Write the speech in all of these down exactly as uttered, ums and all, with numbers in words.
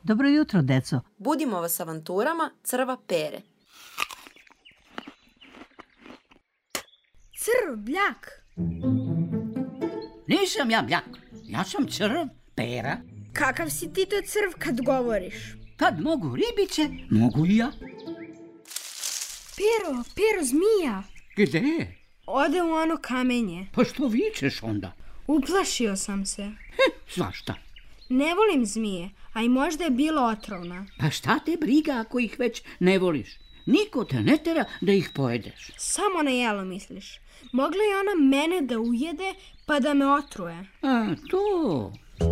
Dobro jutro, deco. Budimo vas avanturama crva Pere. Crv, bljak. Nisam ja bljak, ja sam crv Pera. Kakav si ti to crv kad govoriš? Kad mogu ribice, mogu i ja. Pero, Pero, zmija. Gde? Ode u ono kamenje. Pa što vičeš onda? Uplašio sam se. Hm, svašta. Ne volim zmije, a i možda je bila otrovna. Pa šta te briga ako ih već ne voliš? Niko te ne tera da ih pojedeš. Samo na jelo misliš. Mogla je ona mene da ujede pa da me otruje. A, to...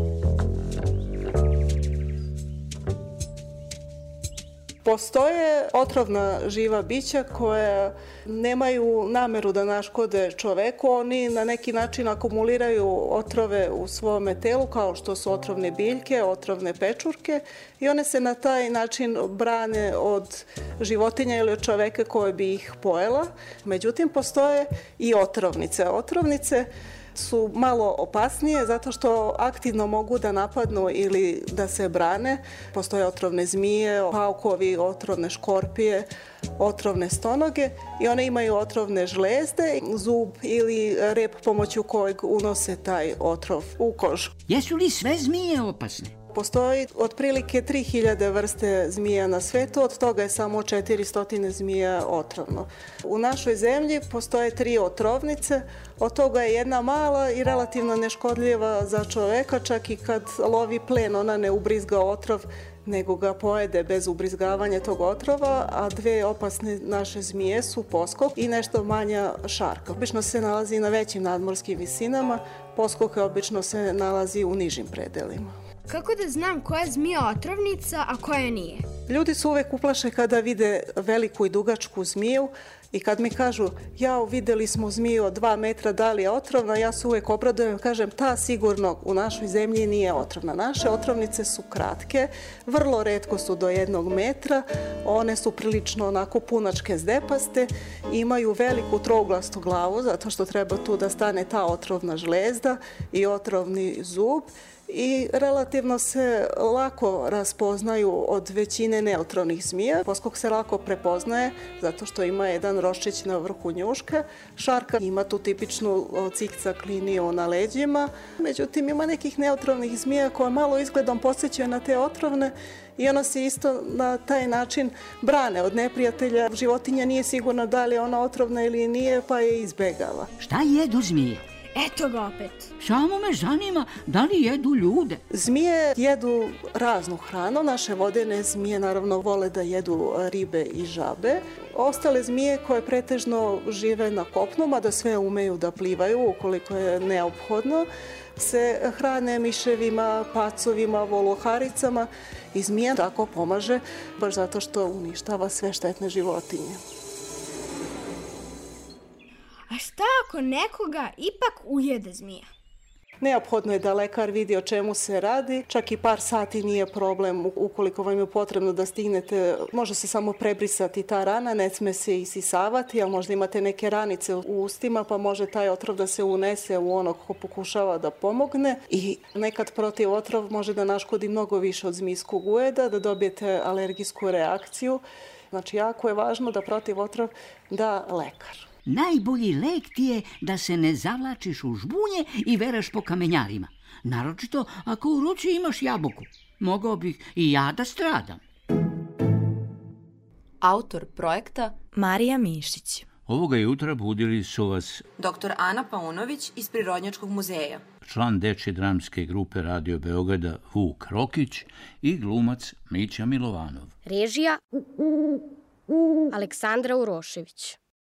Postoje otrovna živa bića koja nemaju nameru da naškode čoveku. Oni na neki način akumuliraju otrove u svome telu, kao što su otrovne biljke, otrovne pečurke, i one se na taj način brane od životinja ili od čoveka koje bi ih pojela. Međutim, postoje i otrovnice. Otrovnice su malo opasnije zato što aktivno mogu da napadnu ili da se brane. Postoje otrovne zmije, paukovi, otrovne škorpije, otrovne stonoge i one imaju otrovne žlezde, zub ili rep pomoću kojeg unose taj otrov u kožu. Jesu li sve zmije opasne? Postoji otprilike tri hiljade vrste zmija na svetu, od toga je samo četiristo zmija otrovno. U našoj zemlji postoje tri otrovnice, od toga je jedna mala i relativno neškodljiva za čoveka, čak i kad lovi plen ona ne ubrizga otrov, nego ga pojede bez ubrizgavanja tog otrova, a dve opasne naše zmije su poskok i nešto manja šarka. Obično se nalazi na većim nadmorskim visinama, poskok obično se nalazi u nižim predelima. Kako da znam koja je zmija otrovnica, a koja nije? Ljudi su uvek uplaše kada vide veliku i dugačku zmiju i kad mi kažu, jao, videli smo zmiju od dva metra, da li je otrovna, ja se uvek obradujem, kažem, ta sigurno u našoj zemlji nije otrovna. Naše otrovnice su kratke, vrlo retko su do jednog metra, one su prilično onako punačke zdepaste, imaju veliku trouglastu glavu, zato što treba tu da stane ta otrovna žlezda i otrovni zub, i relativno se lako raspoznaju od većine neotrovnih zmija. Poskok se lako prepoznaje zato što ima jedan roščić na vrhu njuška. Šarka ima tu tipičnu cikcak liniju na leđima. Međutim, ima nekih neotrovnih zmija koje malo izgledom podsjećaju na te otrovne i ona se isto na taj način brane od neprijatelja. Životinja nije sigurna da li je ona otrovna ili nije, pa je izbegava. Šta jedu zmije? Eto ga opet. Samo me zanima da li jedu ljude. Zmije jedu raznu hranu. Naše vodene zmije naravno vole da jedu ribe i žabe. Ostale zmije koje pretežno žive na kopnu, mada sve umeju da plivaju ukoliko je neophodno, se hrane miševima, pacovima, voloharicama i zmija tako pomaže baš zato što uništava sve štetne životinje. A šta ako nekoga ipak ujede zmija? Neophodno je da lekar vidi o čemu se radi, čak i par sati nije problem ukoliko vam je potrebno da stignete. Može se samo prebrisati ta rana, ne sme se isisavati, ali možda imate neke ranice u ustima pa može taj otrov da se unese u onog ko pokušava da pomogne i nekad protiv otrov može da naškodi mnogo više od zmijskog ujeda, da dobijete alergijsku reakciju. Znači jako je važno da protiv otrov da lekar. Najbolji lek ti je da se ne zavlačiš u žbunje i veraš po kamenjarima. Naročito ako u ruci imaš jabuku. Mogao bih i ja da stradam. Autor projekta Marija Mišić. Ovoga jutra budili su vas doktor Ana Paunović iz Prirodnjačkog muzeja, član dečje dramske grupe Radio Beograda Vuk Rokić i glumac Mića Milovanov. Režija Aleksandra Urošević.